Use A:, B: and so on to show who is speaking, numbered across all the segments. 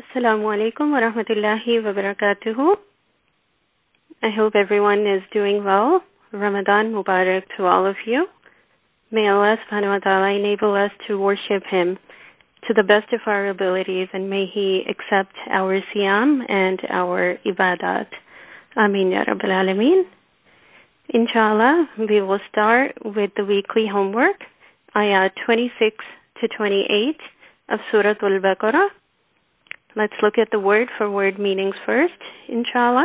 A: Assalamu alaikum wa rahmatullahi wa barakatuhu. I hope everyone is doing well. Ramadan Mubarak to all of you. May Allah subhanahu wa ta'ala enable us to worship Him to the best of our abilities, and may He accept our siyam and our ibadat. Ameen ya Rabbil Alameen. Inshallah, we will start with the weekly homework, ayat 26 to 28 of Surah Al-Baqarah. Let's look at the word-for-word meanings first, inshallah.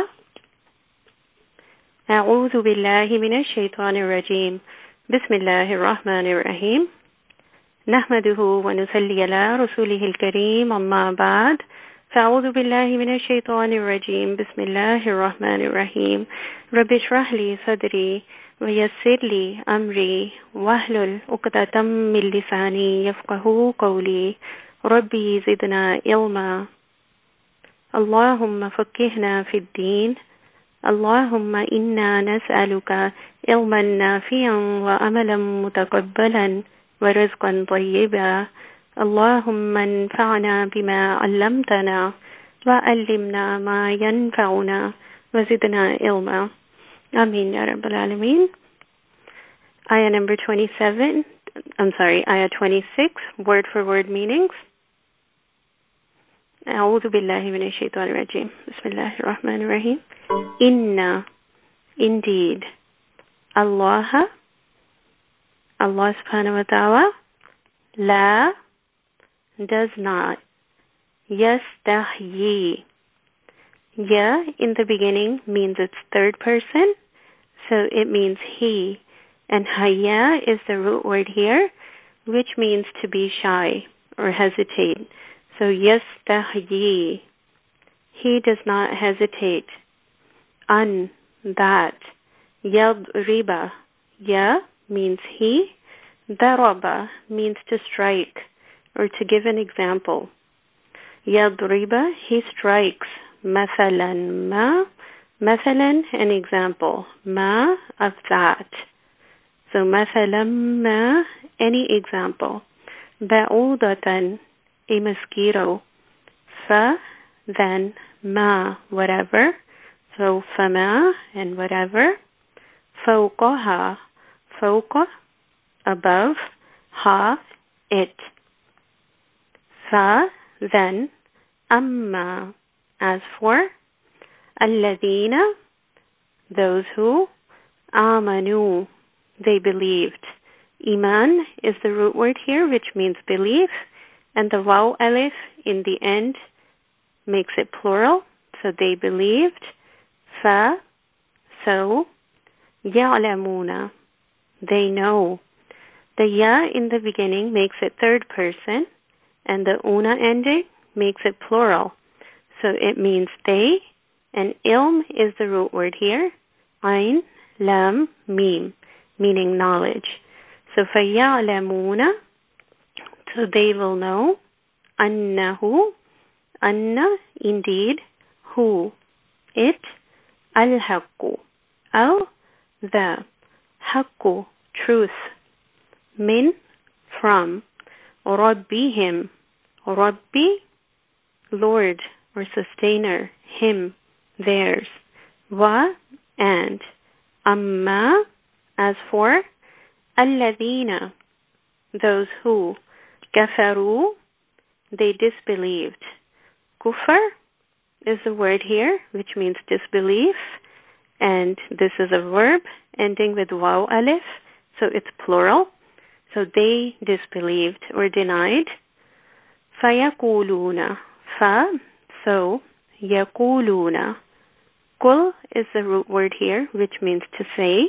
A: أعوذ بالله من الشيطان الرجيم. بسم الله الرحمن الرحيم. نحمده ونصلي على رسوله الكريم أما بعد. فأعوذ بالله من الشيطان الرجيم. بسم الله الرحمن الرحيم. رب اشرح لي صدري ويسر لي أمري واحلل عقدة من لساني يفقهوا قولي. ربي زدنا علما. اللهم فقهنا في الدين. اللهم إنا نسألك علما نافعا وعملا متقبلا ورزقا طيبا. اللهم انفعنا بما علمتنا وعلمنا ما ينفعنا وزدنا علما. Ameen ya Rabbil Alameen. Ayah number 26, word for word meanings. أعوذ بالله من الشيطان الرجيم. بسم الله الرحمن الرحيم. Inna, indeed. Allah subhanahu wa ta'ala, la, does not. Yastahyi. Ya in the beginning means it's third person, so it means he. And haya is the root word here, which means to be shy or hesitate. So yastahyi. He does not hesitate. An, that. Yadriba. Ya means he. Daraba means to strike or to give an example. Yadriba, he strikes. Mathalan ma. Mathalan, an example. Ma, of that. So mathalan ma, any example. Ba'udatan, a mosquito. Fa, then, ma, whatever. So fama, and whatever. Fawqaha, fawqa, above. Ha, it. Fa, then. Amma, as for. Alladhina, those who. Amanu, they believed. Iman is the root word here, which means belief. And the waw alif in the end makes it plural. So they believed. Fa, so. Ya'lamuna, they know. The ya in the beginning makes it third person, and the una ending makes it plural. So it means they, and ilm is the root word here. Ain, lam, mim, meaning knowledge. So فَيَعْلَمُونَ, so they will know. Annahu, anna, indeed. Hu, it. Al-haqqu, al, the. Haqqu, truth. Min, from. Rabbihim, Rabbi, Lord or sustainer. Him, theirs. Wa, and. Amma, as for. Alladhina, those who. Kafaru, they disbelieved. Kufar is the word here, which means disbelief. And this is a verb ending with waw alif, so it's plural. So they disbelieved or denied. Fayakuluna, fa, so, yakuluna. Kul is the root word here, which means to say.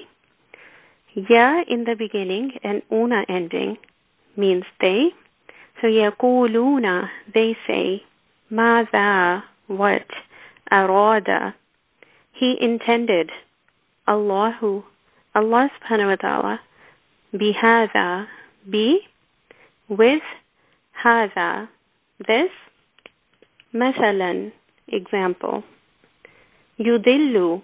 A: Ya in the beginning and una ending means they. So yakuluna, they say. Maza, what? Arada, he intended. Allahu, Allah subhanahu wa ta'ala. Bihadha, be, with. Hadha, this. Mathalan, example. Yudillu,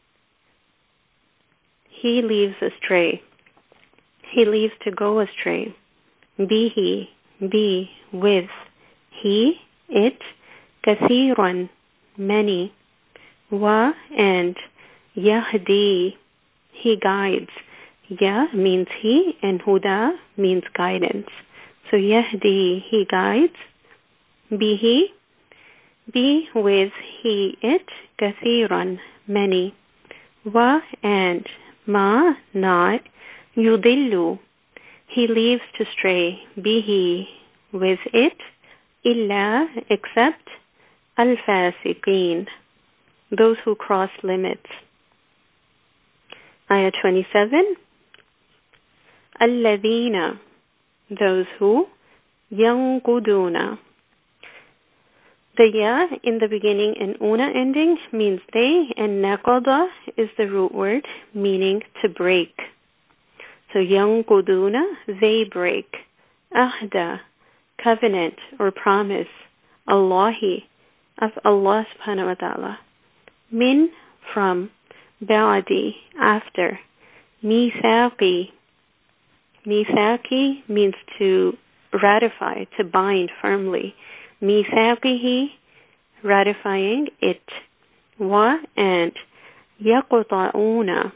A: he leaves astray. He leaves to go astray. Bihi, be, with. He, it. kathiran, many. Wa and yahdi, he guides. Ya means he and huda means guidance. So yahdi, he guides. Bihi, be with he, it, kathiran, many. Wa and ma, not. Yudillu, he leaves to stray. Bihi, with it. Illa, except. Al-fasiqeen, those who cross limits. Ayah 27. Alladhina, those who. Yanquduna. The ya in the beginning and una ending means they, and naqada is the root word meaning to break. So yanquduna, they break. Ahda, covenant or promise. Allahi, of Allah subhanahu wa ta'ala. Min, from. Ba'di, after. Mithaqi. Mithaqi means to ratify, to bind firmly. Mithaqihi, ratifying it. Wa and yaqta'una.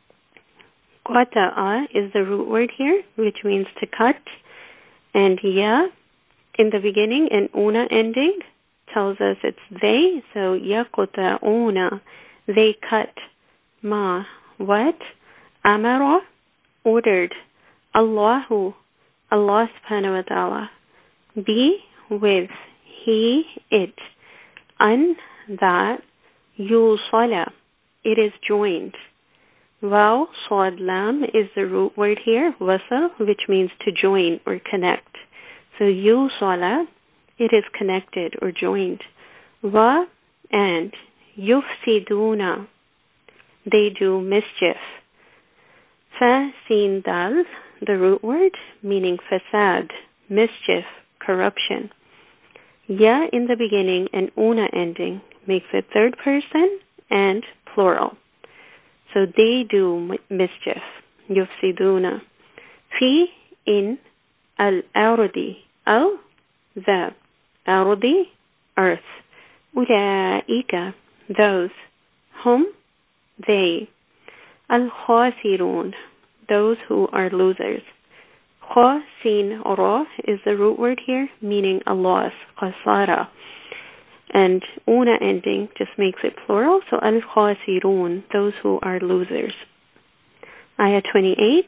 A: Qata'a is the root word here, which means to cut. And ya in the beginning and una ending tells us it's they. So yaqta'una, they cut. Ma, what? Amara, ordered. Allahu, Allah subhanahu wa ta'ala. Be, with. He, it. An, that. Yusala, it is joined. Waw, sad, lam is the root word here, wasal, which means to join or connect. So yusala, it is connected or joined. Wa, and. Yufsiduna, they do mischief. Fa, sin, dal, the root word, meaning fasad, mischief, corruption. Ya in the beginning and una ending makes it third person and plural. So they do mischief. Yufsiduna. Fi, in, al-ardi, al, the, ardi, earth. Ulaika, those. Hum, they. Al-khasirun, those who are losers. Kha, sin, ra is the root word here, meaning a loss, khasara. And una ending just makes it plural, so al-khasirun, those who are losers. Ayah 28.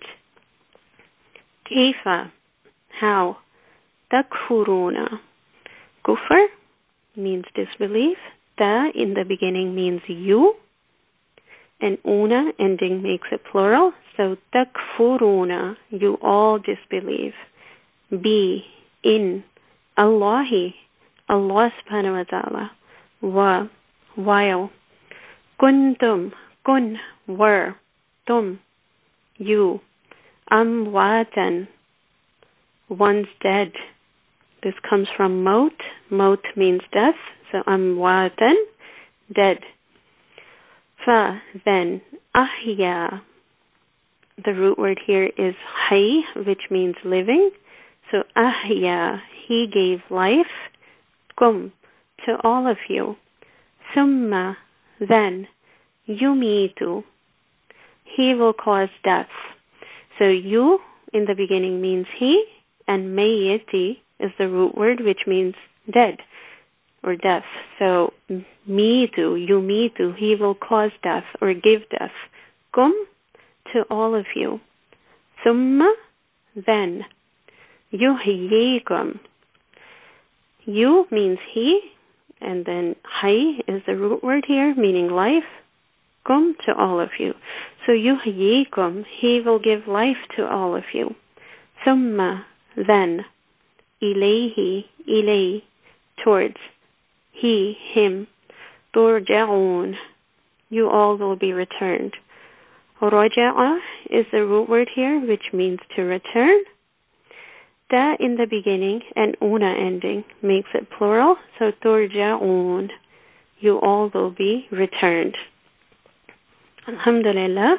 A: Kaifa, how. Takfuruna. Kufr means disbelief. Ta in the beginning means you. And una ending makes it plural. So takfuruna, you all disbelieve. Be, in. Allahi, Allah subhanahu wa ta'ala. Wa, while. Kuntum, kun, were. Tum, you. Amwatan, once dead. This comes from maut. Maut means death. So amwatan, dead. Fa, then. Ahya, the root word here is hay, which means living. So ahya, he gave life. Kum, to all of you. Summa, then. Yumitu, he will cause death. So you in the beginning means he, and mayiti is the root word, which means dead or death. So mitu, yumitu, he will cause death or give death. Kum, to all of you. Summa, then. Yuhyikum, you means he, and then hay is the root word here, meaning life. Kum, to all of you. So yuhyikum, he will give life to all of you. Summa, then. Ilayhi, ilay, towards. He, him. Turja'un, you all will be returned. Raja'a is the root word here, which means to return. Ta in the beginning and una ending makes it plural. So turja'un, you all will be returned. Alhamdulillah.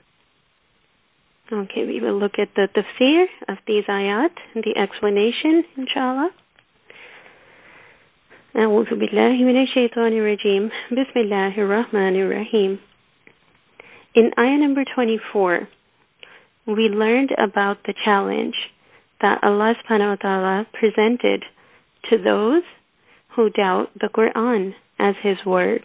A: Okay, we will look at the tafsir of these ayat and the explanation, inshallah. أعوذ بالله من الشيطان الرجيم. بسم الله الرحمن الرحيم. In ayah number 24, we learned about the challenge that Allah subhanahu wa ta'ala presented to those who doubt the Quran as his word.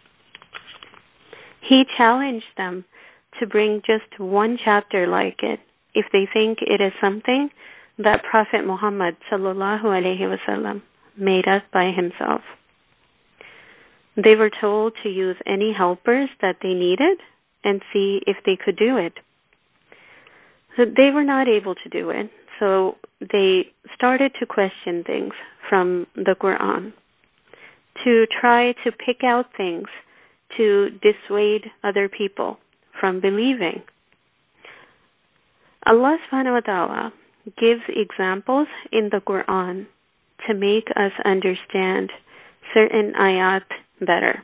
A: He challenged them to bring just one chapter like it if they think it is something that Prophet Muhammad sallallahu alaihi wasallam made up by himself. They were told to use any helpers that they needed and see if they could do it. They were not able to do it, so they started to question things from the Quran, to try to pick out things to dissuade other people from believing. Allah subhanahu wa ta'ala gives examples in the Quran to make us understand certain ayat better.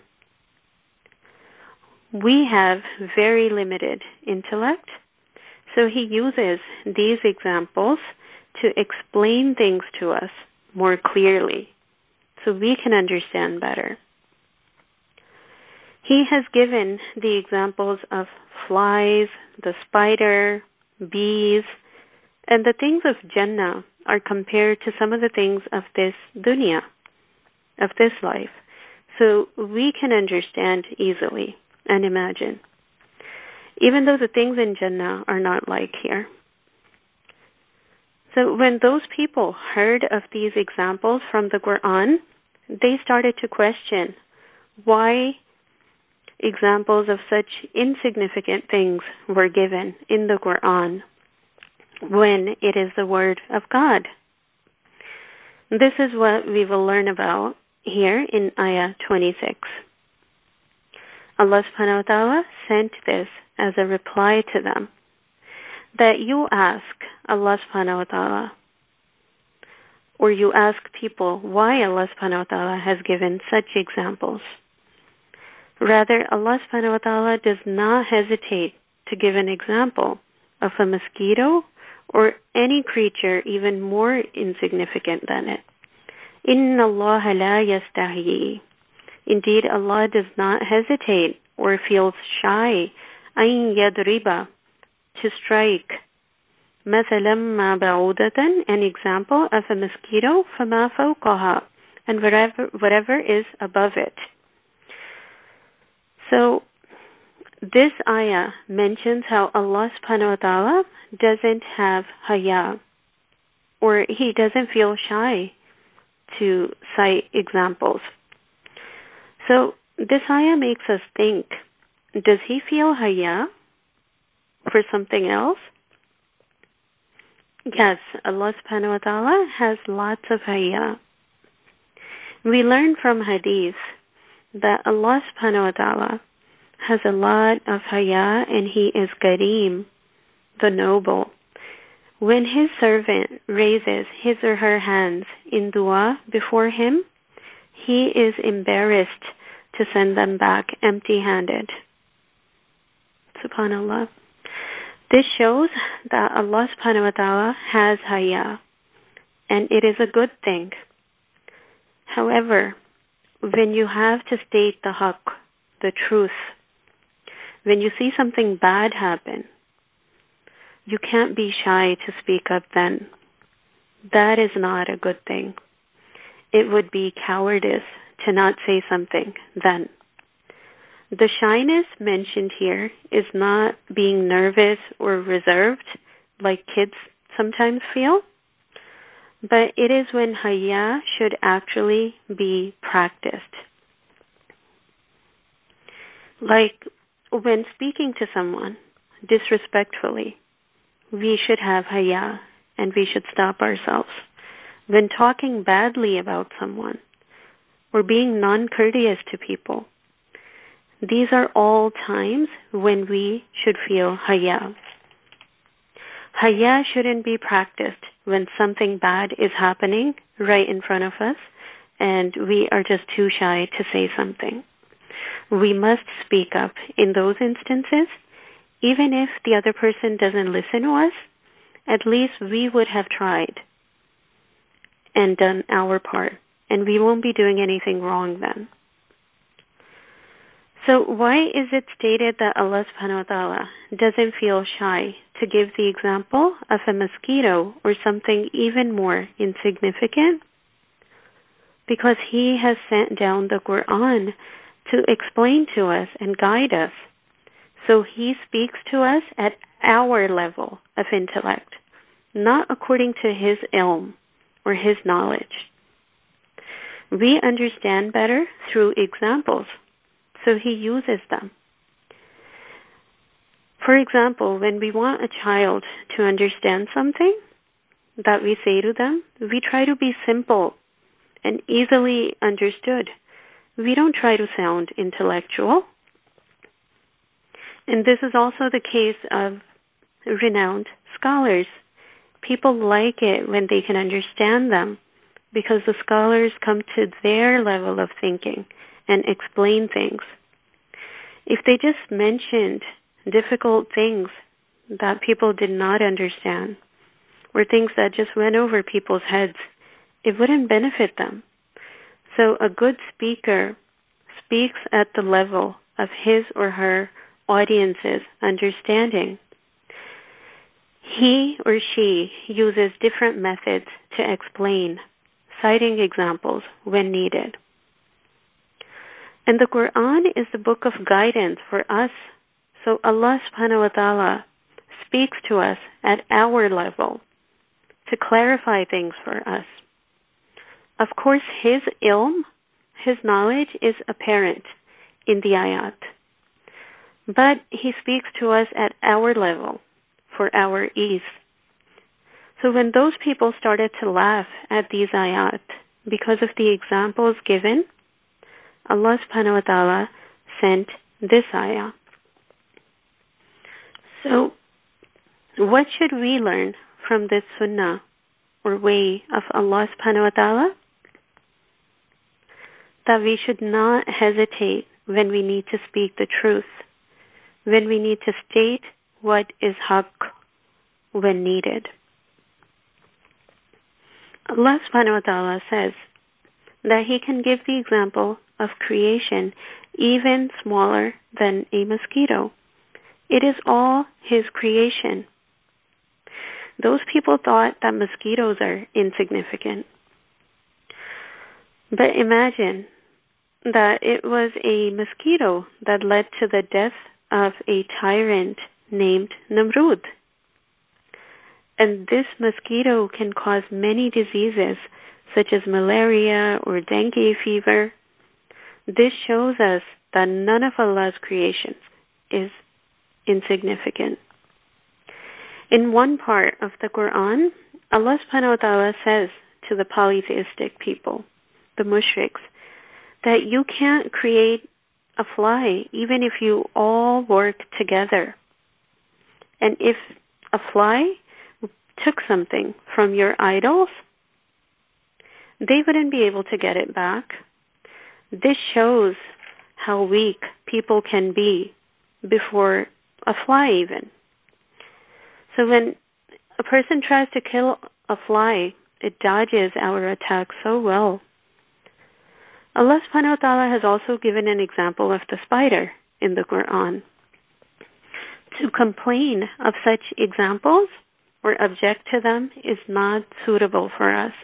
A: We have very limited intellect, so he uses these examples to explain things to us more clearly so we can understand better. He has given the examples of flies, the spider, bees, and the things of Jannah are compared to some of the things of this dunya, of this life, so we can understand easily and imagine, even though the things in Jannah are not like here. So when those people heard of these examples from the Quran, they started to question why examples of such insignificant things were given in the Quran when it is the word of God. This is what we will learn about here in ayah 26. Allah subhanahu wa ta'ala sent this as a reply to them, that you ask Allah subhanahu wa ta'ala, or you ask people why Allah subhanahu wa ta'ala has given such examples. Rather, Allah subhanahu wa ta'ala does not hesitate to give an example of a mosquito or any creature even more insignificant than it. Inna Allah la yastahi. Indeed, Allah does not hesitate or feels shy an yadriba, to strike. مثلا ما بعودة, an example of a mosquito, فما فوقها, and whatever is above it. So this ayah mentions how Allah subhanahu wa ta'ala doesn't have haya, or he doesn't feel shy to cite examples. So this ayah makes us think, does he feel haya for something else? Yes, Allah subhanahu wa ta'ala has lots of haya. We learn from hadith that Allah subhanahu wa ta'ala has a lot of haya, and he is Kareem, the noble. When his servant raises his or her hands in dua before him, he is embarrassed to send them back empty-handed. Subhanallah. This shows that Allah subhanahu wa ta'ala has haya, and it is a good thing. However, when you have to state the haqq, the truth, when you see something bad happen, you can't be shy to speak up then. That is not a good thing. It would be cowardice to not say something then. The shyness mentioned here is not being nervous or reserved like kids sometimes feel, but it is when haya should actually be practiced. Like when speaking to someone disrespectfully, we should have haya and we should stop ourselves. When talking badly about someone or being non-courteous to people, these are all times when we should feel haya. Haya shouldn't be practiced when something bad is happening right in front of us and we are just too shy to say something. We must speak up in those instances. Even if the other person doesn't listen to us, at least we would have tried and done our part and we won't be doing anything wrong then. So why is it stated that Allah subhanahu wa ta'ala doesn't feel shy to give the example of a mosquito or something even more insignificant? Because He has sent down the Quran to explain to us and guide us. So He speaks to us at our level of intellect, not according to His ilm or His knowledge. We understand better through examples, so He uses them. For example, when we want a child to understand something that we say to them, we try to be simple and easily understood. We don't try to sound intellectual. And this is also the case of renowned scholars. People like it when they can understand them because the scholars come to their level of thinking and explain things. If they just mentioned difficult things that people did not understand or things that just went over people's heads, it wouldn't benefit them. So a good speaker speaks at the level of his or her audience's understanding. He or she uses different methods to explain, citing examples when needed. And the Quran is the book of guidance for us. So Allah subhanahu wa ta'ala speaks to us at our level to clarify things for us. Of course, His ilm, His knowledge is apparent in the ayat. But He speaks to us at our level for our ease. So when those people started to laugh at these ayat because of the examples given, Allah subhanahu wa ta'ala sent this ayah. So what should we learn from this sunnah or way of Allah subhanahu wa ta'ala? That we should not hesitate when we need to speak the truth, when we need to state what is haqq when needed. Allah subhanahu wa ta'ala says that He can give the example of creation even smaller than a mosquito. It is all His creation. Those people thought that mosquitoes are insignificant. But imagine that it was a mosquito that led to the death of a tyrant named Namrud. And this mosquito can cause many diseases such as malaria or dengue fever. This shows us that none of Allah's creations is insignificant. In one part of the Quran, Allah subhanahu wa ta'ala says to the polytheistic people, the mushriks, that you can't create a fly even if you all work together. And if a fly took something from your idols, they wouldn't be able to get it back. This shows how weak people can be before a fly even. So when a person tries to kill a fly, it dodges our attack so well. Allah subhanahu wa ta'ala has also given an example of the spider in the Quran. To complain of such examples or object to them is not suitable for us.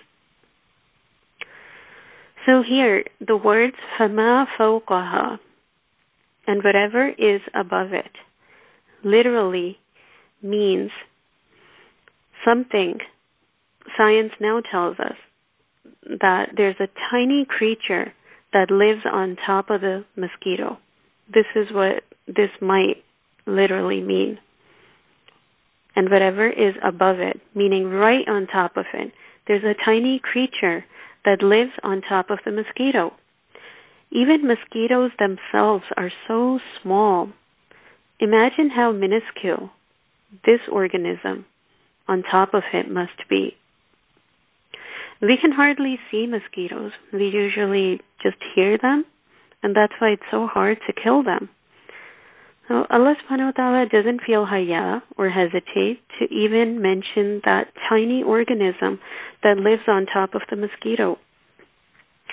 A: So here, the words فَمَا فَوْقَهَا and whatever is above it literally means something. Science now tells us that there's a tiny creature that lives on top of the mosquito. This is what this might literally mean. And whatever is above it, meaning right on top of it, there's a tiny creature that lives on top of the mosquito. Even mosquitoes themselves are so small. Imagine how minuscule this organism on top of it must be. We can hardly see mosquitoes. We usually just hear them, and that's why it's so hard to kill them. So Allah subhanahu wa ta'ala doesn't feel haya or hesitate to even mention that tiny organism that lives on top of the mosquito.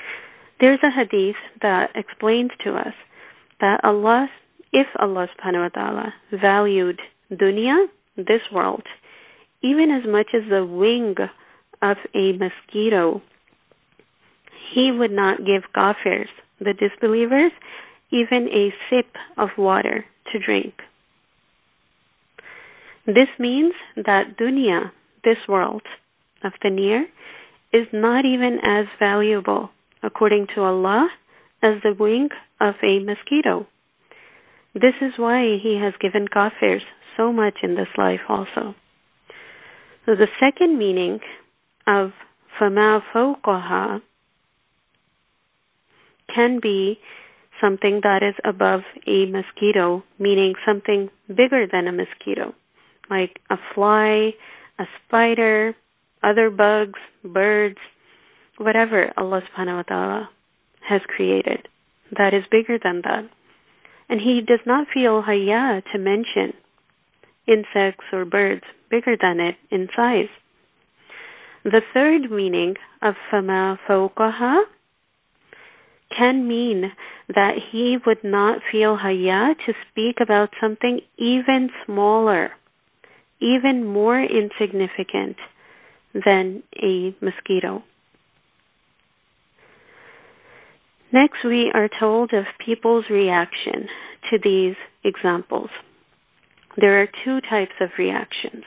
A: There's a hadith that explains to us that if Allah subhanahu wa ta'ala valued dunya, this world, even as much as the wing of a mosquito, He would not give kafirs, the disbelievers, even a sip of water to drink. This means that dunya, this world of the near, is not even as valuable, according to Allah, as the wing of a mosquito. This is why He has given kafirs so much in this life also. So the second meaning of فَمَا فَوْقَهَا can be something that is above a mosquito, meaning something bigger than a mosquito, like a fly, a spider, other bugs, birds, whatever Allah subhanahu wa ta'ala has created that is bigger than that. And He does not feel haya to mention insects or birds bigger than it in size. The third meaning of فَمَا فَوْقَهَا can mean that He would not feel haya to speak about something even smaller, even more insignificant than a mosquito. Next, we are told of people's reaction to these examples. There are two types of reactions.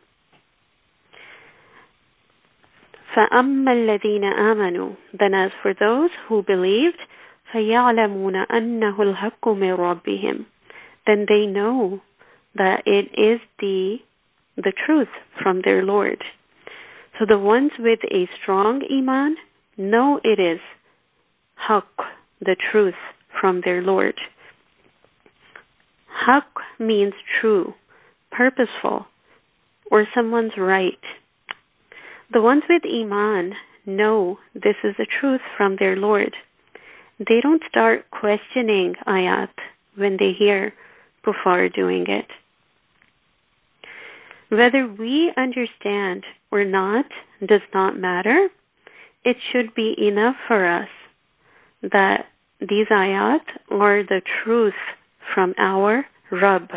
A: فَأَمَّا الَّذِينَ آمَنُوا, then as for those who believed, فَيَعْلَمُونَ أَنَّهُ الْحَقُّ مِنْ رَبِّهِمْ, then they know that it is the truth from their Lord. So the ones with a strong iman know it is haqq, the truth from their Lord. Haqq means true, purposeful, or someone's right. The ones with iman know this is the truth from their Lord. They don't start questioning ayat when they hear kuffar doing it. Whether we understand or not does not matter. It should be enough for us that these ayat are the truth from our Rabb.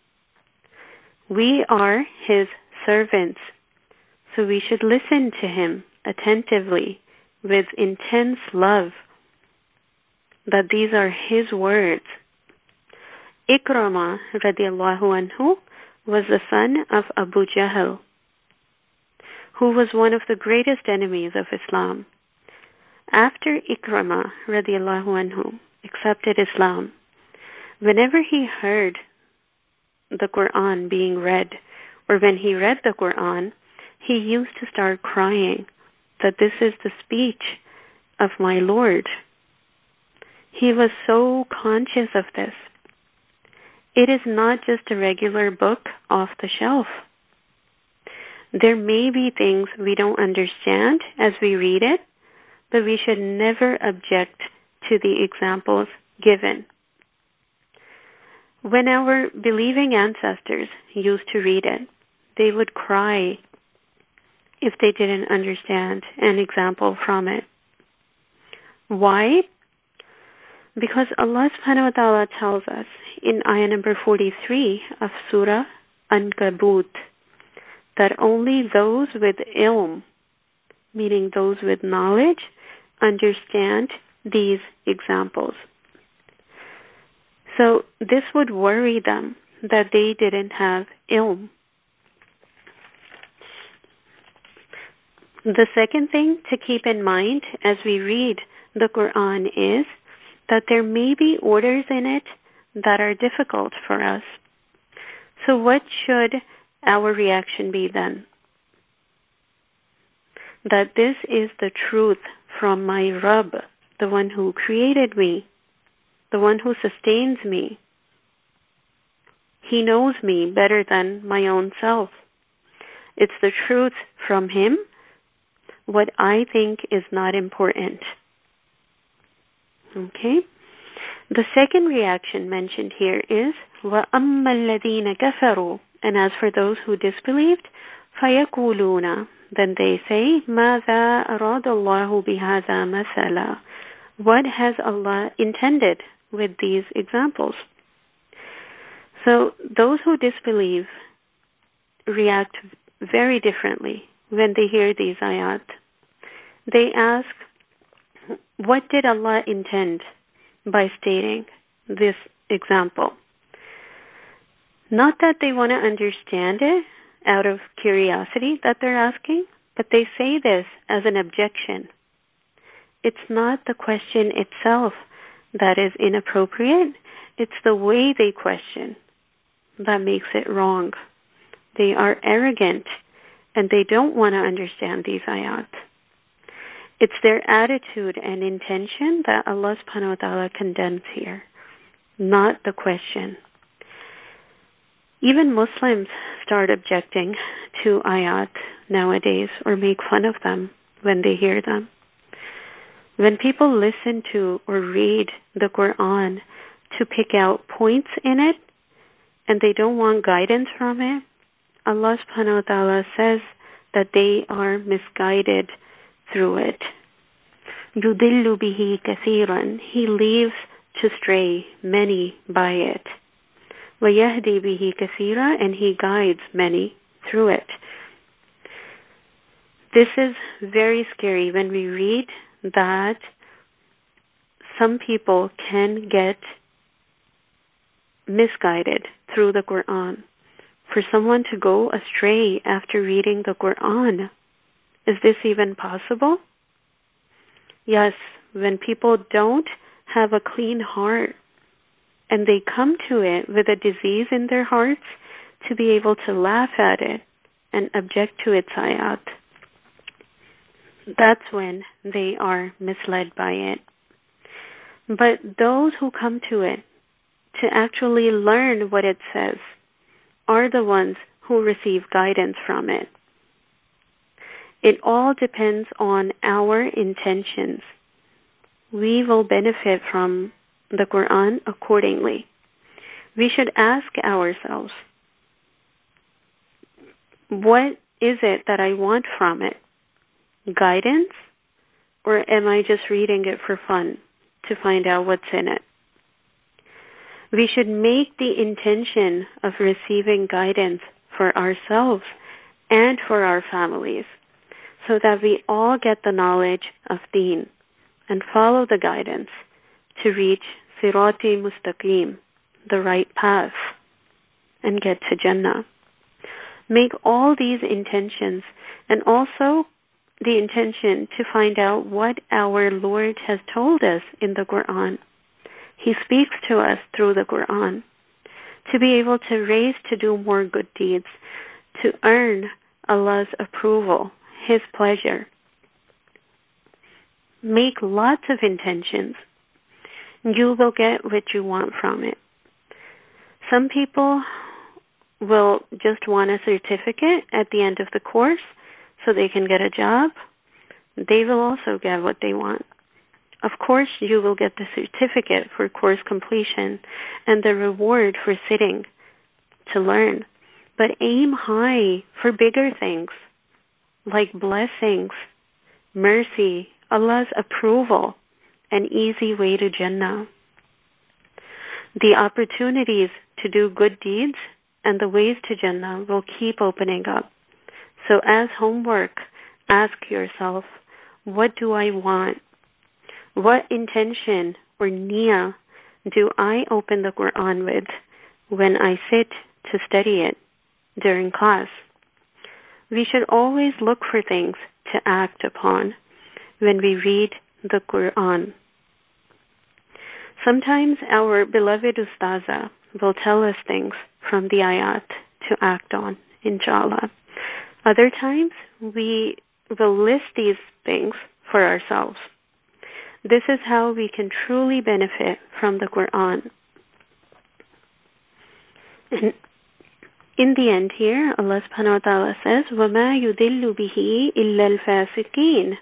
A: We are His servants, so we should listen to Him attentively with intense love, that these are His words. Ikrama radiallahu anhu was the son of Abu Jahl, who was one of the greatest enemies of Islam. After Ikrama radiallahu anhu accepted Islam, whenever he heard the Quran being read, or when he read the Quran, he used to start crying that this is the speech of my Lord. He was so conscious of this. It is not just a regular book off the shelf. There may be things we don't understand as we read it, but we should never object to the examples given. When our believing ancestors used to read it, they would cry if they didn't understand an example from it. Why? Because Allah subhanahu wa ta'ala tells us in ayah number 43 of Surah Ankabut that only those with ilm, meaning those with knowledge, understand these examples. So this would worry them that they didn't have ilm. The second thing to keep in mind as we read the Quran is that there may be orders in it that are difficult for us. So what should our reaction be then? That this is the truth from my Rabb, the one who created me, the one who sustains me. He knows me better than my own self. It's the truth from Him. What I think is not important. Okay? The second reaction mentioned here is وَأَمَّا الَّذِينَ كَفَرُوا, and as for those who disbelieved, فَيَقُولُونَ, then they say مَاذَا أَرَادَ اللَّهُ بِهَذَا مَثَلًا, What has Allah intended with these examples? So those who disbelieve react very differently when they hear these ayat. They ask, what did Allah intend by stating this example? Not that they want to understand it out of curiosity that they're asking, but they say this as an objection. It's not the question itself that is inappropriate. It's the way they question that makes it wrong. They are arrogant and they don't want to understand these ayat. It's their attitude and intention that Allah subhanahu wa ta'ala condemns here, not the question. Even Muslims start objecting to ayat nowadays or make fun of them when they hear them. When people listen to or read the Quran to pick out points in it and they don't want guidance from it, Allah subhanahu wa ta'ala says that they are misguided through it. يُضِلُّ بِهِ كَثِيرًا. He leaves to stray many by it. وَيَهْدِي بِهِ كَثِيرًا. And he guides many through it. This is very scary when we read that some people can get misguided through the Quran. For someone to go astray after reading the Quran, is this even possible? Yes, when people don't have a clean heart and they come to it with a disease in their hearts, to be able to laugh at it and object to its ayat, that's when they are misled by it. But those who come to it to actually learn what it says are the ones who receive guidance from it. It all depends on our intentions. We will benefit from the Quran accordingly. We should ask ourselves, what is it that I want from it? Guidance? Or am I just reading it for fun to find out what's in it? We should make the intention of receiving guidance for ourselves and for our families so that we all get the knowledge of Deen and follow the guidance to reach Sirati Mustaqim, the right path, and get to Jannah. Make all these intentions and also the intention to find out what our Lord has told us in the Quran. He speaks to us through the Quran to be able to raise to do more good deeds, to earn Allah's approval, His pleasure. Make lots of intentions. You will get what you want from it. Some people will just want a certificate at the end of the course so they can get a job. They will also get what they want. Of course, you will get the certificate for course completion and the reward for sitting to learn. But aim high for bigger things like blessings, mercy, Allah's approval, an easy way to Jannah. The opportunities to do good deeds and the ways to Jannah will keep opening up. So as homework, ask yourself, what do I want? What intention or niyyah do I open the Quran with when I sit to study it during class? We should always look for things to act upon when we read the Quran. Sometimes our beloved Ustaza will tell us things from the ayat to act on, inshallah. Other times, we will list these things for ourselves. This is how we can truly benefit from the Quran. And in the end here, Allah subhanahu wa ta'ala says, وَمَا يُضِلُّ بِهِ إِلَّا الْفَاسِقِينَ.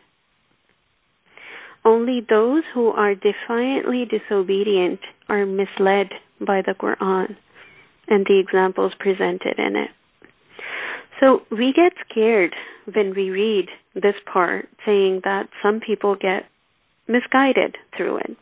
A: Only those who are defiantly disobedient are misled by the Quran and the examples presented in it. So we get scared when we read this part saying that some people get misguided through it.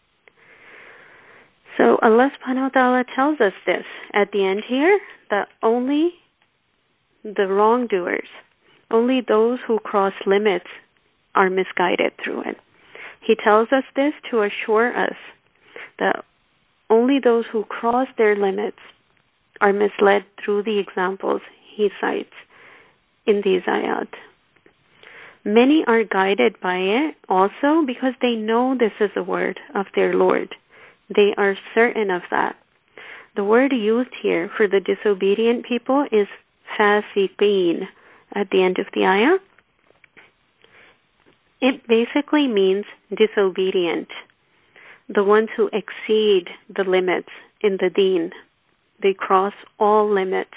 A: So Allah subhanahu wa ta'ala tells us this at the end here, that only the wrongdoers, only those who cross limits are misguided through it. He tells us this to assure us that only those who cross their limits are misled through the examples he cites in these ayat. Many are guided by it also because they know this is the word of their Lord. They are certain of that. The word used here for the disobedient people is fasiqeen at the end of the ayah. It basically means disobedient, the ones who exceed the limits in the deen. They cross all limits.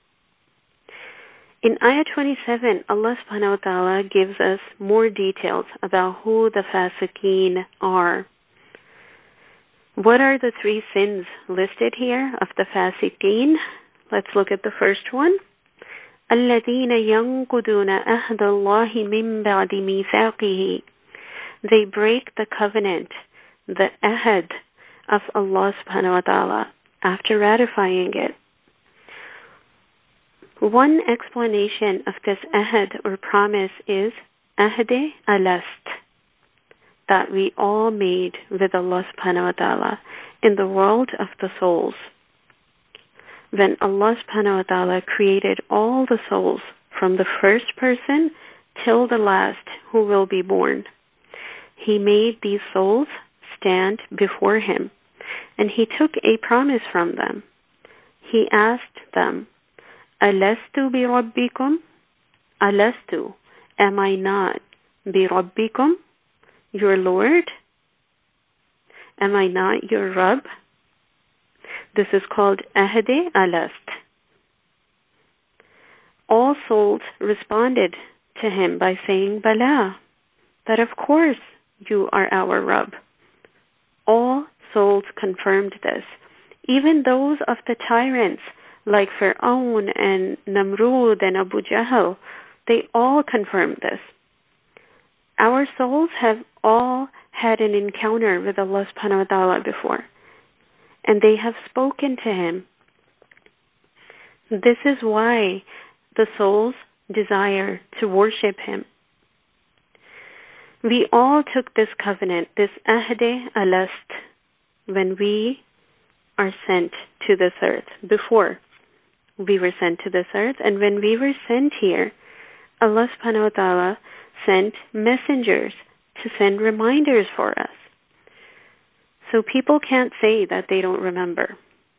A: In ayah 27, Allah subhanahu wa ta'ala gives us more details about who the fasiqeen are. What are the 3 sins listed here of the fasiqeen? Let's look at the first one. الَّذِينَ يَنْقُضُونَ أَهْدَ اللَّهِ مِنْ بَعْدِ مِيثَاقِهِ. They break the covenant, the ahad of Allah subhanahu wa ta'ala after ratifying it. One explanation of this ahad or promise is ahde alast, that we all made with Allah subhanahu wa ta'ala in the world of the souls. When Allah subhanahu wa ta'ala created all the souls from the first person till the last who will be born, He made these souls stand before Him, and He took a promise from them. He asked them, Alastu bi rabbikum? Alastu, am I not bi rabbikum, your Lord? Am I not your Rabb? This is called ahde alast. All souls responded to him by saying, Bala, that of course you are our Rabb. All souls confirmed this. Even those of the tyrants like Fir'aun and Namrud and Abu Jahl, they all confirmed this. Our souls have all had an encounter with Allah subhanahu wa ta'ala before, and they have spoken to Him. This is why the souls desire to worship Him. We all took this covenant, this ahde alast, when we are sent to this earth. Before we were sent to this earth, and when we were sent here, Allah subhanahu wa ta'ala sent messengers to send reminders for us. So people can't say that they don't remember.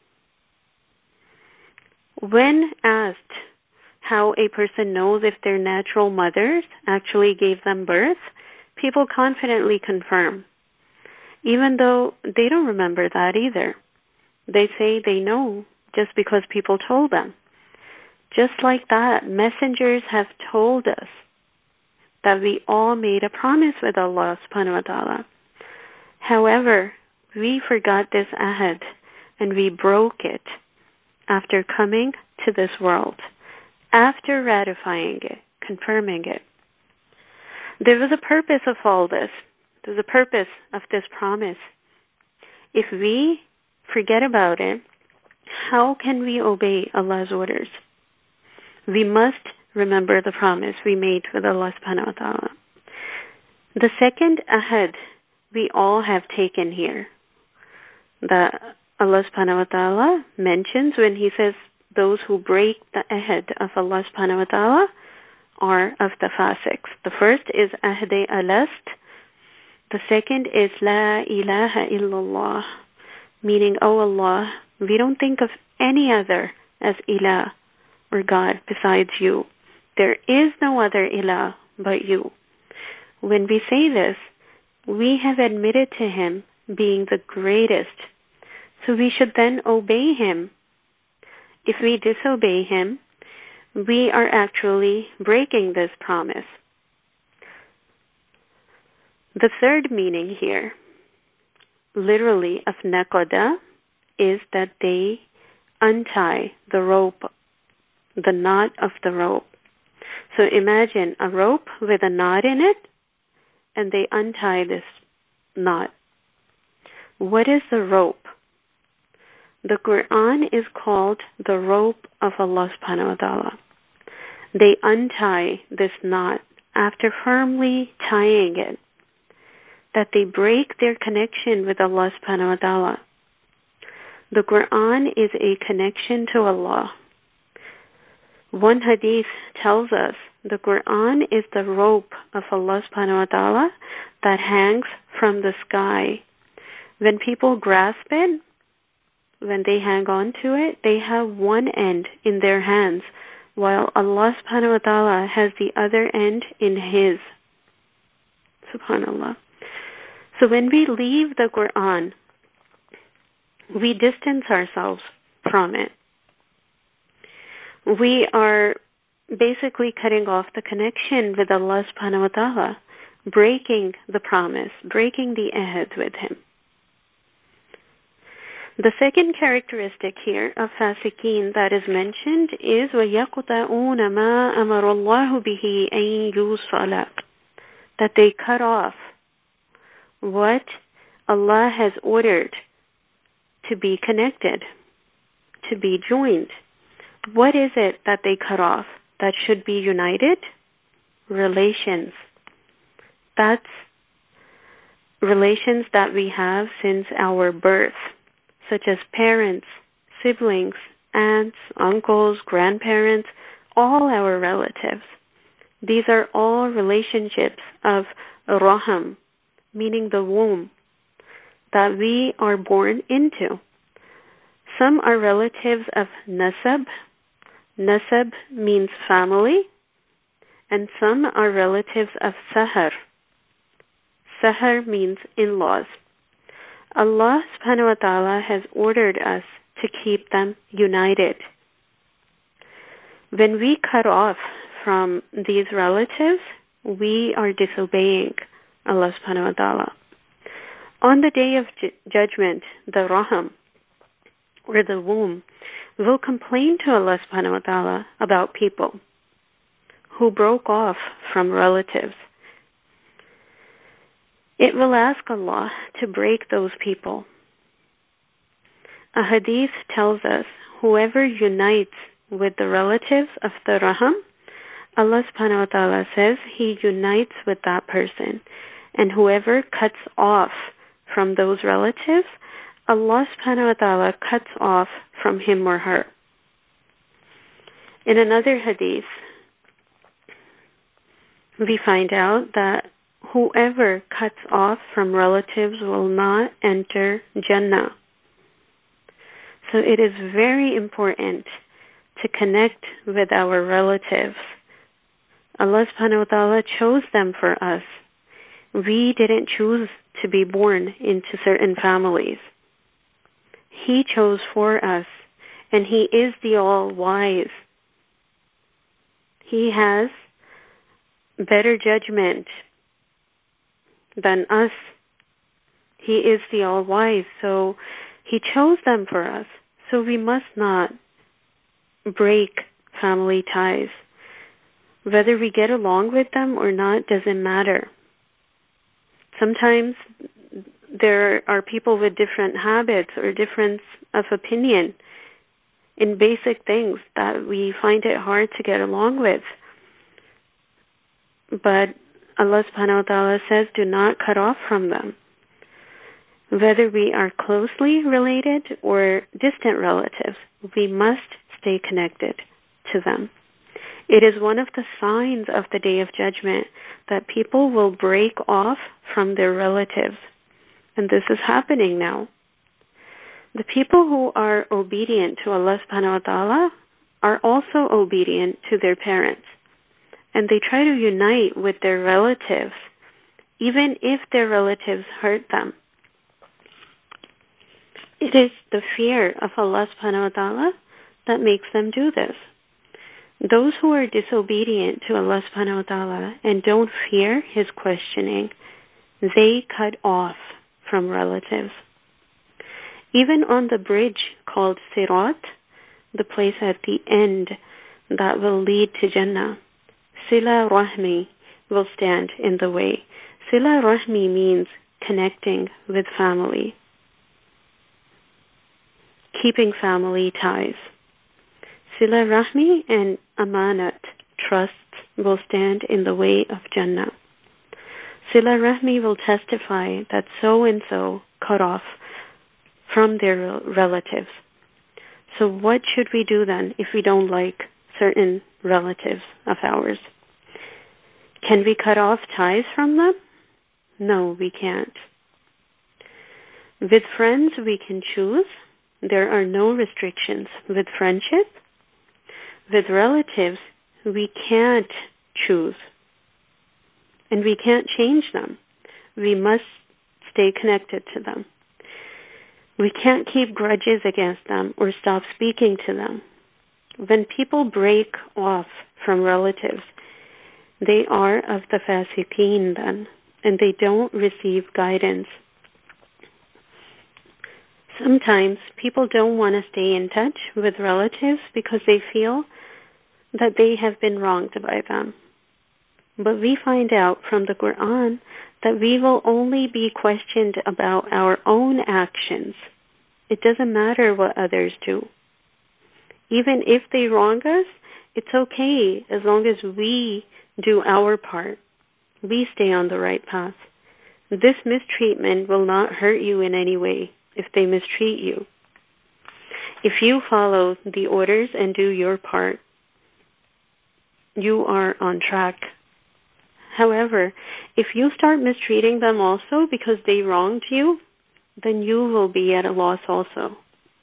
A: When asked how a person knows if their natural mothers actually gave them birth, people confidently confirm, even though they don't remember that either. They say they know just because people told them. Just like that, messengers have told us that we all made a promise with Allah subhanahu wa ta'ala. However, we forgot this ahad and we broke it after coming to this world, after ratifying it, confirming it. There was a purpose of all this. There was a purpose of this promise. If we forget about it, how can we obey Allah's orders? We must remember the promise we made with Allah subhanahu wa ta'ala. The second ahad we all have taken here, that Allah subhanahu wa ta'ala mentions when He says those who break the ahad of Allah subhanahu wa ta'ala are of the fasiqs. The first is ahde alast. The second is la ilaha illallah, meaning, oh Allah, we don't think of any other as ilah or God besides you. There is no other ilah but you. When we say this, we have admitted to Him being the greatest. So we should then obey Him. If we disobey Him, we are actually breaking this promise. The third meaning here, literally of naqada, is that they untie the rope, the knot of the rope. So imagine a rope with a knot in it, and they untie this knot. What is the rope? The Quran is called the rope of Allah subhanahu wa ta'ala. They untie this knot after firmly tying it, that they break their connection with Allah subhanahu wa ta'ala. The Quran is a connection to Allah. One hadith tells us the Quran is the rope of Allah subhanahu wa ta'ala that hangs from the sky. When people grasp it, when they hang on to it, they have one end in their hands, while Allah subhanahu wa ta'ala has the other end in His. Subhanallah. So when we leave the Quran, we distance ourselves from it. We are basically cutting off the connection with Allah subhanahu wa ta'ala, breaking the promise, breaking the ahad with Him. The second characteristic here of fasiqeen that is mentioned is وَيَقْطَعُونَ مَا أَمَرَ اللَّهُ بِهِ أَن يُوصَلَ, that they cut off what Allah has ordered to be connected, to be joined. What is it that they cut off that should be united? Relations. That's relations that we have since our birth, such as parents, siblings, aunts, uncles, grandparents, all our relatives. These are all relationships of raham, meaning the womb, that we are born into. Some are relatives of nasab. Nasab means family. And some are relatives of sahar. Sahar means in-laws. Allah subhanahu wa ta'ala has ordered us to keep them united. When we cut off from these relatives, we are disobeying Allah subhanahu wa ta'ala. On the day of judgment, the raham, or the womb, will complain to Allah subhanahu wa ta'ala about people who broke off from relatives. It will ask Allah to break those people. A hadith tells us whoever unites with the relatives of the raham, Allah subhanahu wa ta'ala says He unites with that person. And whoever cuts off from those relatives, Allah subhanahu wa ta'ala cuts off from him or her. In another hadith, we find out that whoever cuts off from relatives will not enter Jannah. So it is very important to connect with our relatives. Allah subhanahu wa ta'ala chose them for us. We didn't choose to be born into certain families. He chose for us, and He is the all-wise. He has better judgment than us. He is the all-wise, so He chose them for us. So we must not break family ties. Whether we get along with them or not doesn't matter. Sometimes there are people with different habits or difference of opinion in basic things that we find it hard to get along with. But Allah subhanahu wa ta'ala says, do not cut off from them. Whether we are closely related or distant relatives, we must stay connected to them. It is one of the signs of the Day of Judgment that people will break off from their relatives. And this is happening now. The people who are obedient to Allah subhanahu wa ta'ala are also obedient to their parents. And they try to unite with their relatives, even if their relatives hurt them. It is the fear of Allah subhanahu wa ta'ala that makes them do this. Those who are disobedient to Allah subhanahu wa ta'ala and don't fear His questioning, they cut off from relatives. Even on the bridge called Sirat, the place at the end that will lead to Jannah, Sila Rahmi will stand in the way. Sila Rahmi means connecting with family, keeping family ties. Sila Rahmi and Amanat, trusts, will stand in the way of Jannah. Sila Rahmi will testify that so-and-so cut off from their relatives. So what should we do then if we don't like certain relatives of ours? Can we cut off ties from them? No, we can't. With friends, we can choose. There are no restrictions. With friendship, with relatives, we can't choose. And we can't change them. We must stay connected to them. We can't keep grudges against them or stop speaking to them. When people break off from relatives, they are of the fasiqeen then, and they don't receive guidance. Sometimes people don't want to stay in touch with relatives because they feel that they have been wronged by them. But we find out from the Quran that we will only be questioned about our own actions. It doesn't matter what others do. Even if they wrong us, it's okay as long as we do our part. We stay on the right path. This mistreatment will not hurt you in any way if they mistreat you. If you follow the orders and do your part, you are on track. However, if you start mistreating them also because they wronged you, then you will be at a loss also.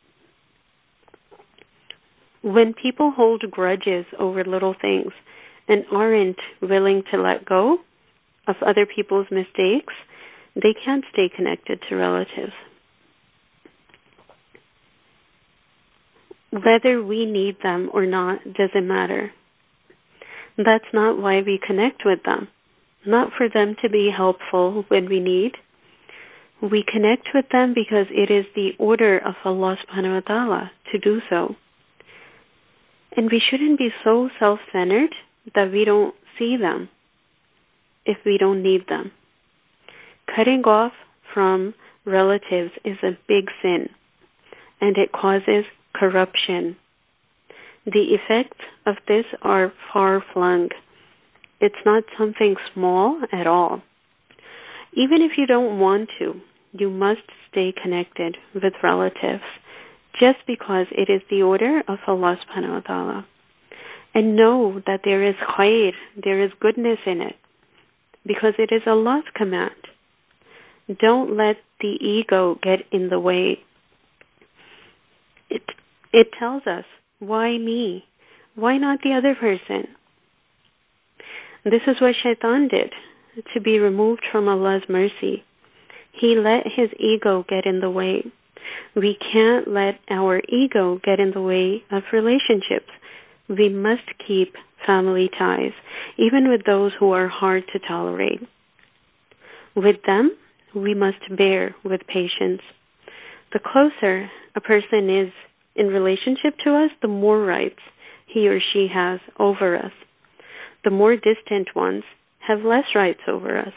A: When people hold grudges over little things and aren't willing to let go of other people's mistakes, they can't stay connected to relatives. Whether we need them or not doesn't matter. That's not why we connect with them. Not for them to be helpful when we need. We connect with them because it is the order of Allah subhanahu wa ta'ala to do so. And we shouldn't be so self-centered that we don't see them if we don't need them. Cutting off from relatives is a big sin, and it causes corruption. The effects of this are far-flung. It's not something small at all. Even if you don't want to, you must stay connected with relatives just because it is the order of Allah subhanahu wa ta'ala. And know that there is khair, there is goodness in it, because it is Allah's command. Don't let the ego get in the way. It tells us, why me? Why not the other person? This is what Shaitan did to be removed from Allah's mercy. He let his ego get in the way. We can't let our ego get in the way of relationships. We must keep family ties, even with those who are hard to tolerate. With them, we must bear with patience. The closer a person is in relationship to us, the more rights he or she has over us. The more distant ones have less rights over us.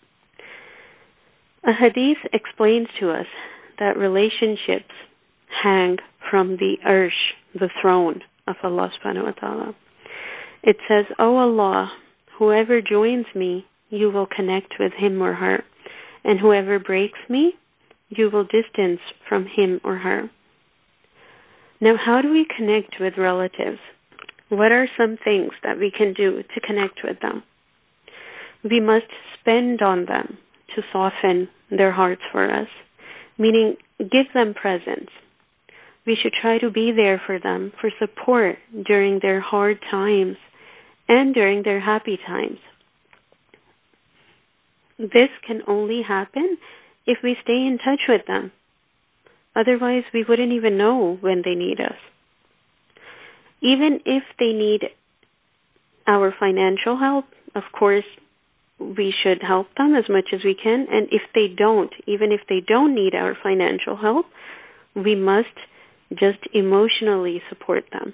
A: A hadith explains to us that relationships hang from the arsh, the throne of Allah subhanahu wa ta'ala. It says, "O Allah, whoever joins me, you will connect with him or her, and whoever breaks me, you will distance from him or her." Now, how do we connect with relatives? What are some things that we can do to connect with them? We must spend on them to soften their hearts for us, meaning give them presents. We should try to be there for them for support during their hard times and during their happy times. This can only happen if we stay in touch with them. Otherwise, we wouldn't even know when they need us. Even if they need our financial help, of course, we should help them as much as we can. And if they don't, even if they don't need our financial help, we must just emotionally support them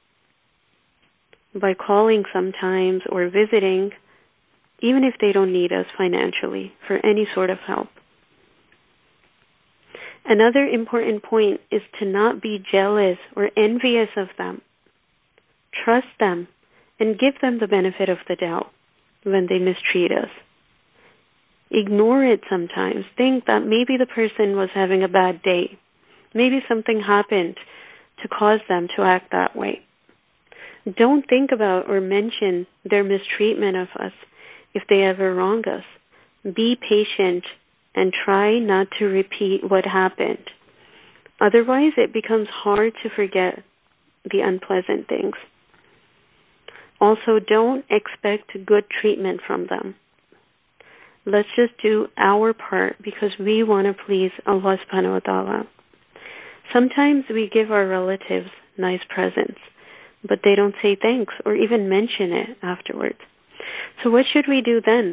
A: by calling sometimes or visiting, even if they don't need us financially for any sort of help. Another important point is to not be jealous or envious of them. Trust them and give them the benefit of the doubt when they mistreat us. Ignore it sometimes. Think that maybe the person was having a bad day. Maybe something happened to cause them to act that way. Don't think about or mention their mistreatment of us if they ever wrong us. Be patient and try not to repeat what happened. Otherwise, it becomes hard to forget the unpleasant things. Also, don't expect good treatment from them. Let's just do our part because we want to please Allah subhanahu wa ta'ala. Sometimes we give our relatives nice presents, but they don't say thanks or even mention it afterwards. So what should we do then?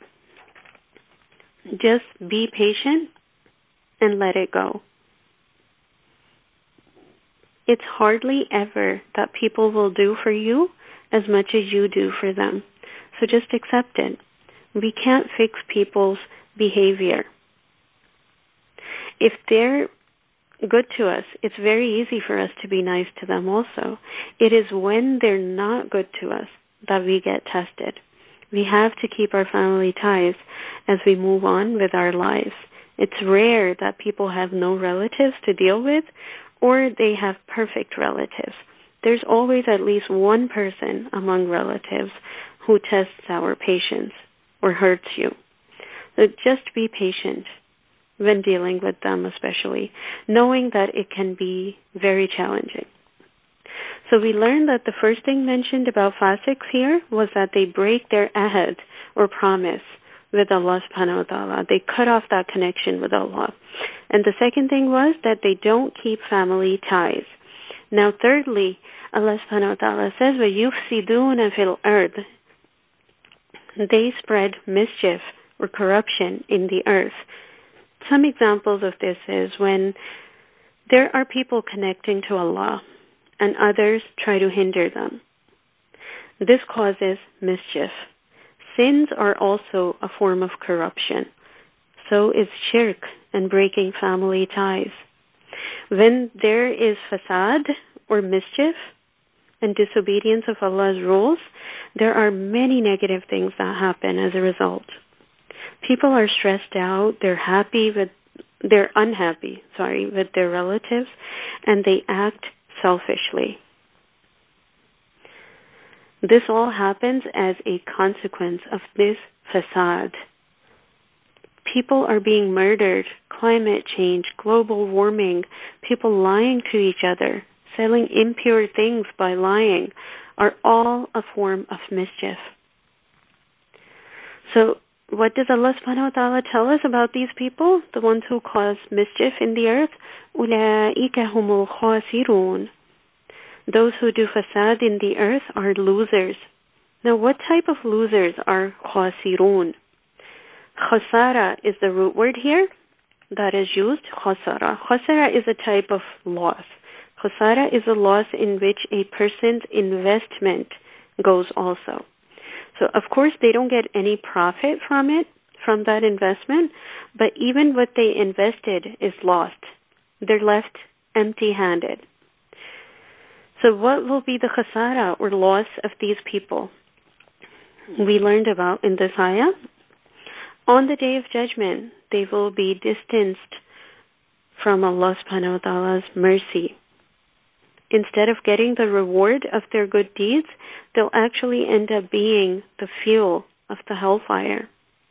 A: Just be patient and let it go. It's hardly ever that people will do for you as much as you do for them. So just accept it. We can't fix people's behavior. If they're good to us, it's very easy for us to be nice to them also. It is when they're not good to us that we get tested. We have to keep our family ties as we move on with our lives. It's rare that people have no relatives to deal with or they have perfect relatives. There's always at least one person among relatives who tests our patience or hurts you. So just be patient when dealing with them especially, knowing that it can be very challenging. So we learned that the first thing mentioned about fasiqs here was that they break their ahad or promise with Allah subhanahu wa ta'ala. They cut off that connection with Allah. And the second thing was that they don't keep family ties. Now thirdly, Allah subhanahu wa ta'ala says, وَيُفْسِدُونَ فِي الْأَرْضِ. They spread mischief or corruption in the earth. Some examples of this is when there are people connecting to Allah and others try to hinder them. This causes mischief. Sins are also a form of corruption. So is shirk and breaking family ties. When there is fasad or mischief and disobedience of Allah's rules, there are many negative things that happen as a result. People are stressed out, they're unhappy with their relatives, and they act selfishly. This all happens as a consequence of this fasad. People are being murdered, climate change, global warming, people lying to each other, selling impure things by lying, are all a form of mischief. So what does Allah subhanahu wa ta'ala tell us about these people, the ones who cause mischief in the earth? أُولَٰئِكَ هُمُ الْخَاسِرُونَ. Those who do fasad in the earth are losers. Now what type of losers are khasirun? Khasara is the root word here that is used, khasara. Khasara is a type of loss. Khasara is a loss in which a person's investment goes also. So, of course, they don't get any profit from it, from that investment, but even what they invested is lost. They're left empty-handed. So what will be the khasara or loss of these people? We learned about in this ayah. On the Day of Judgment, they will be distanced from Allah subhanahu wa ta'ala's mercy. Instead of getting the reward of their good deeds, they'll actually end up being the fuel of the hellfire.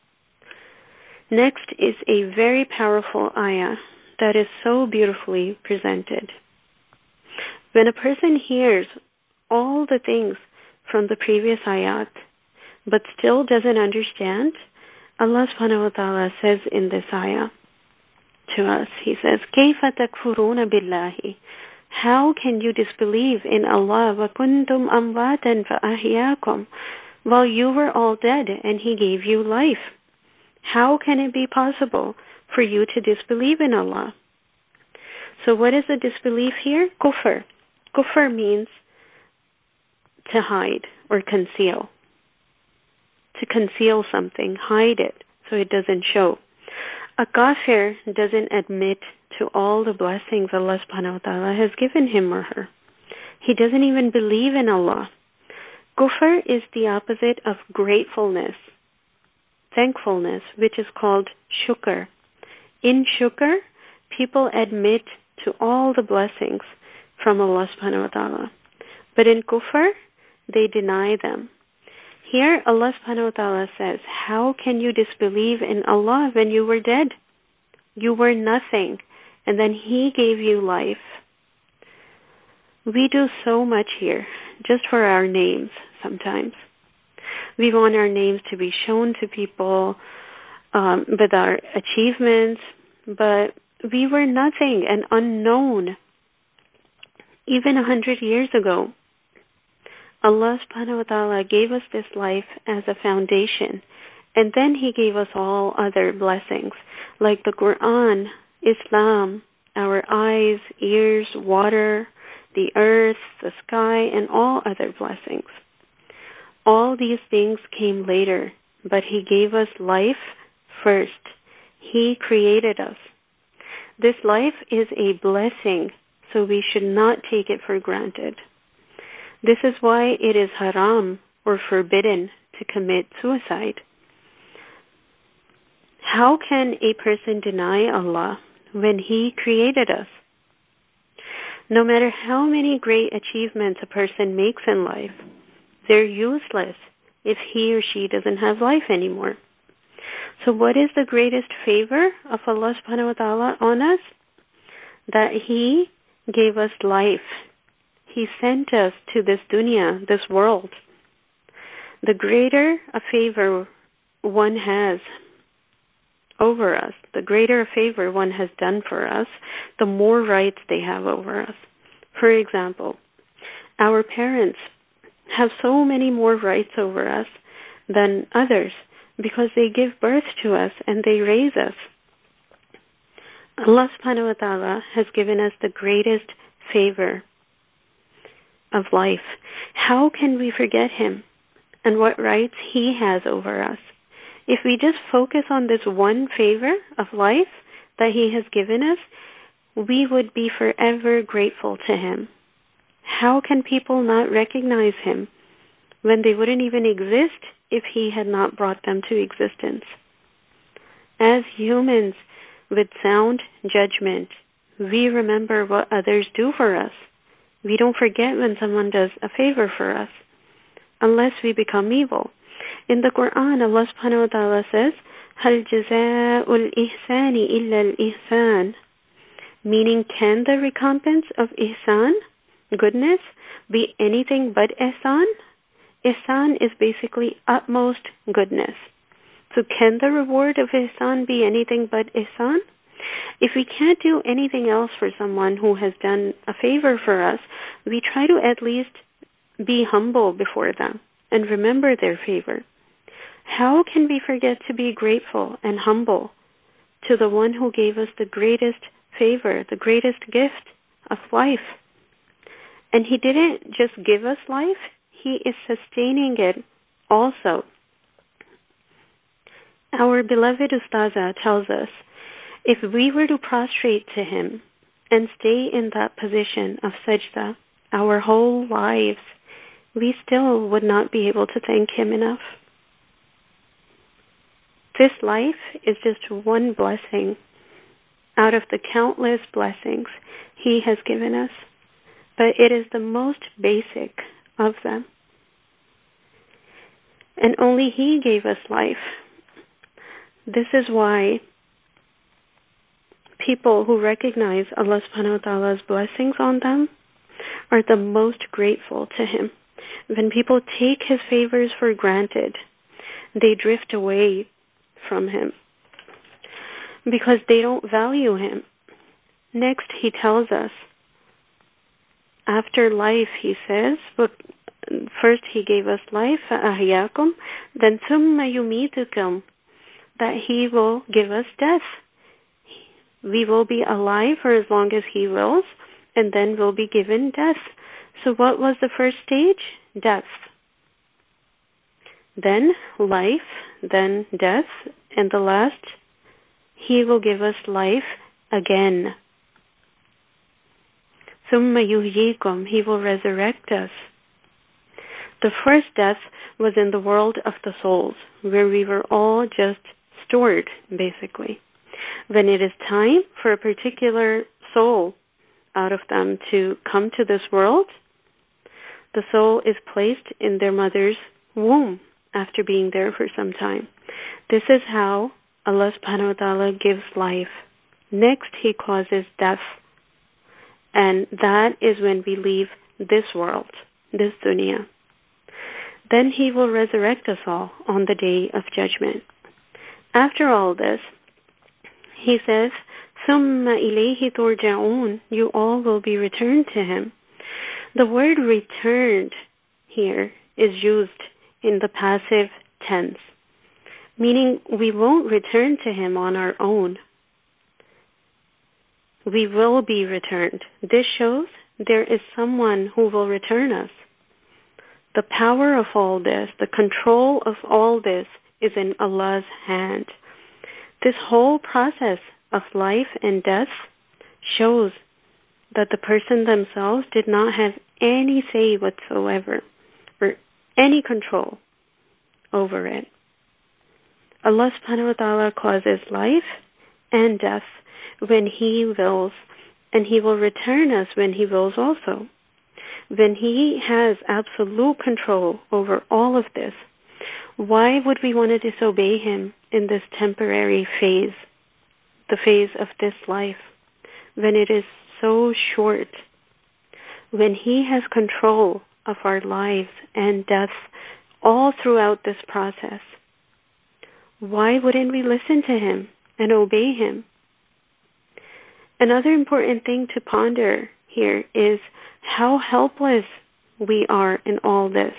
A: Next is a very powerful ayah that is so beautifully presented. When a person hears all the things from the previous ayat, but still doesn't understand, Allah subhanahu wa ta'ala says in this ayah to us, He says, كَيْفَ تَكْفُرُونَ بِاللَّهِ. How can you disbelieve in Allah وَكُنْتُمْ أَمْوَاتًا فَأَحْيَاكُمْ, while you were all dead and He gave you life? How can it be possible for you to disbelieve in Allah? So what is the disbelief here? Kufr. Kufr means to hide or conceal. To conceal something, hide it so it doesn't show. A kafir doesn't admit to to all the blessings Allah subhanahu wa ta'ala has given him or her. He doesn't even believe in Allah. Kufr is the opposite of gratefulness, thankfulness, which is called shukr. In shukr, people admit to all the blessings from Allah subhanahu wa ta'ala. But in kufr, they deny them. Here, Allah subhanahu wa ta'ala says, how can you disbelieve in Allah when you were dead? You were nothing, and then He gave you life. We do so much here, just for our names sometimes. We want our names to be shown to people with our achievements, but we were nothing and unknown. Even 100 years ago, Allah subhanahu wa ta'ala gave us this life as a foundation, and then He gave us all other blessings, like the Quran, Islam, our eyes, ears, water, the earth, the sky, and all other blessings. All these things came later, but He gave us life first. He created us. This life is a blessing, so we should not take it for granted. This is why it is haram or forbidden to commit suicide. How can a person deny Allah when He created us? No matter how many great achievements a person makes in life, they're useless if he or she doesn't have life anymore. So what is the greatest favor of Allah subhanahu wa ta'ala on us? That He gave us life. He sent us to this dunya, this world. The greater a favor one has over us, the greater a favor one has done for us, the more rights they have over us. For example, our parents have so many more rights over us than others because they give birth to us and they raise us. Allah subhanahu wa ta'ala has given us the greatest favor of life. How can we forget Him and what rights He has over us? If we just focus on this one favor of life that He has given us, we would be forever grateful to Him. How can people not recognize Him when they wouldn't even exist if He had not brought them to existence? As humans with sound judgment, we remember what others do for us. We don't forget when someone does a favor for us, unless we become evil. In the Quran, Allah subhanahu wa ta'ala says, هَلْ جَزَاءُ الْإِحْسَانِ إِلَّا الْإِحْسَانِ, meaning, can the recompense of ihsan, goodness, be anything but ihsan? Ihsan is basically utmost goodness. So can the reward of ihsan be anything but ihsan? If we can't do anything else for someone who has done a favor for us, we try to at least be humble before them and remember their favor. How can we forget to be grateful and humble to the one who gave us the greatest favor, the greatest gift of life? And He didn't just give us life, He is sustaining it also. Our beloved Ustaza tells us, if we were to prostrate to Him and stay in that position of sajda our whole lives, we still would not be able to thank Him enough. This life is just one blessing out of the countless blessings He has given us, but it is the most basic of them. And only He gave us life. This is why people who recognize Allah subhanahu wa ta'ala's blessings on them are the most grateful to Him. When people take His favors for granted, they drift away from Him because they don't value Him. Next, He tells us, after life, He says, but first He gave us life, فَأَحْيَاكُمْ, then ثُمَّ يُمِيتُكُمْ, that He will give us death. We will be alive for as long as He wills, and then we'll be given death. So what was the first stage? Death. Then life, then death, and the last, He will give us life again. ثُمَّ يُحْيِيكُمْ, He will resurrect us. The first death was in the world of the souls, where we were all just stored, basically. When it is time for a particular soul out of them to come to this world, the soul is placed in their mother's womb after being there for some time. This is how Allah subhanahu wa ta'ala gives life. Next, He causes death. And that is when we leave this world, this dunya. Then He will resurrect us all on the day of judgment. After all this, He says, ثُمَّ إِلَيْهِ تُرْجَعُونَ, you all will be returned to Him. The word returned here is used in the passive tense, meaning we won't return to Him on our own. We will be returned. This shows there is someone who will return us. The power of all this, the control of all this is in Allah's hand. This whole process of life and death shows that the person themselves did not have any say whatsoever or any control over it. Allah subhanahu wa ta'ala causes life and death when He wills, and He will return us when He wills also. When He has absolute control over all of this, why would we want to disobey Him in this temporary phase, the phase of this life, when it is so short? When He has control of our lives and death all throughout this process, why wouldn't we listen to Him and obey Him? Another important thing to ponder here is how helpless we are in all this.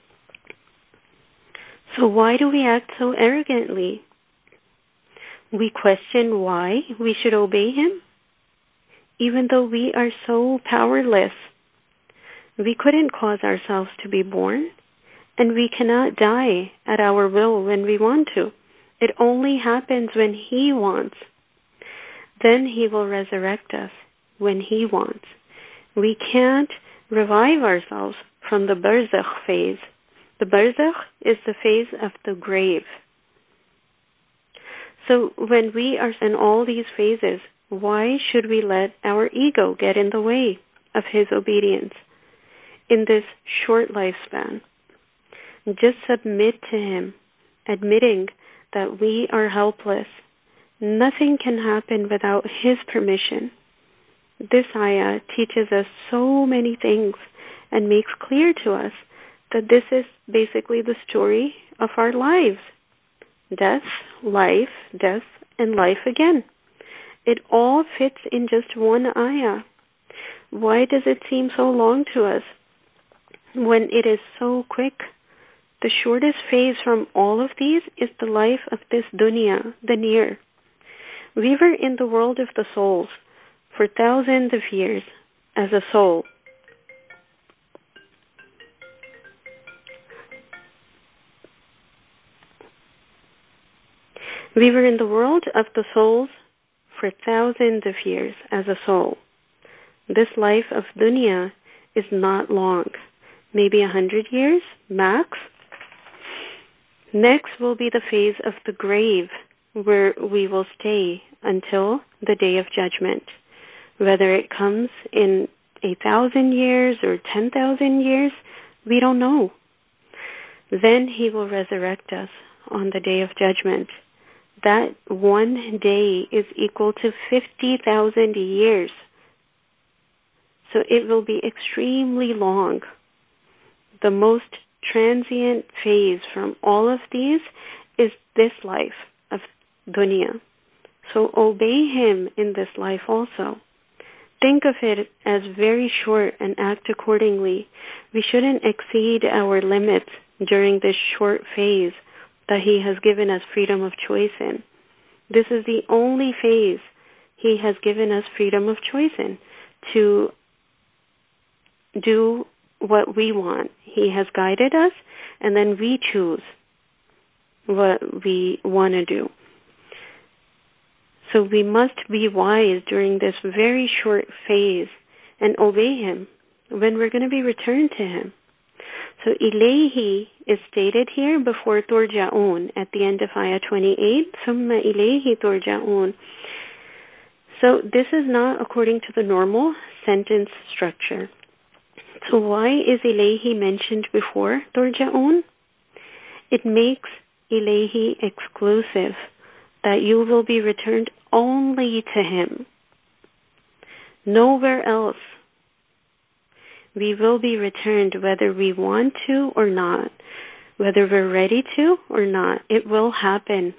A: So why do we act so arrogantly? We question why we should obey Him, even though we are so powerless. We couldn't cause ourselves to be born, and we cannot die at our will when we want to. It only happens when He wants. Then He will resurrect us when He wants. We can't revive ourselves from the barzakh phase. The barzakh is the phase of the grave. So when we are in all these phases, why should we let our ego get in the way of His obedience in this short lifespan? Just submit to Him, admitting that we are helpless. Nothing can happen without His permission. This ayah teaches us so many things and makes clear to us that this is basically the story of our lives. Death, life, death, and life again. It all fits in just one ayah. Why does it seem so long to us when it is so quick? The shortest phase from all of these is the life of this dunya, the near. We were in the world of the souls for thousands of years as a soul. We were in the world of the souls for thousands of years as a soul. This life of dunya is not long, maybe 100 years, max. Next will be the phase of the grave, where we will stay until the day of judgment. Whether it comes in 1,000 years or 10,000 years, we don't know. Then He will resurrect us on the day of judgment. That one day is equal to 50,000 years. So it will be extremely long. The most transient phase from all of these is this life of dunya. So obey Him in this life also. Think of it as very short and act accordingly. We shouldn't exceed our limits during this short phase that He has given us freedom of choice in. This is the only phase He has given us freedom of choice in, to do what we want. He has guided us, and then we choose what we want to do. So we must be wise during this very short phase and obey him when we're going to be returned to him. So ilayhi is stated here before turja'un at the end of ayah 28. Thumma ilayhi turja'un. So this is not according to the normal sentence structure. So why is ilayhi mentioned before turja'un? It makes ilayhi exclusive, that you will be returned only to him. Nowhere else. We will be returned whether we want to or not, whether we're ready to or not. It will happen.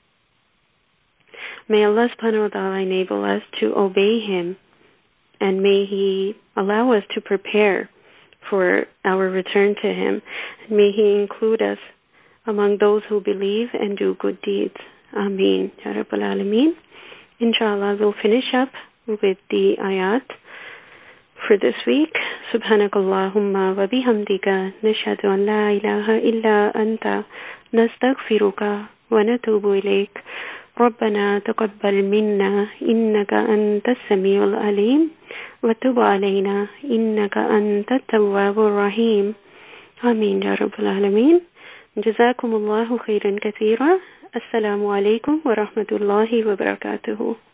A: May Allah subhanahu wa ta'ala enable us to obey him, and may he allow us to prepare for our return to him. And may he include us among those who believe and do good deeds. Ameen. Ya Rabbal Alameen. Inshallah, we'll finish up with the ayat for this week. Subhanakallahumma wa bihamdika nashhadu an la ilaha illa anta nastaghfiruka wa natubu ilayk. ربنا تقبل منا إنك أنت السميع العليم وتب علينا إنك أنت التواب الرحيم. آمين يا رب العالمين. جزاكم الله خيرا كثيرا. السلام عليكم ورحمة الله وبركاته.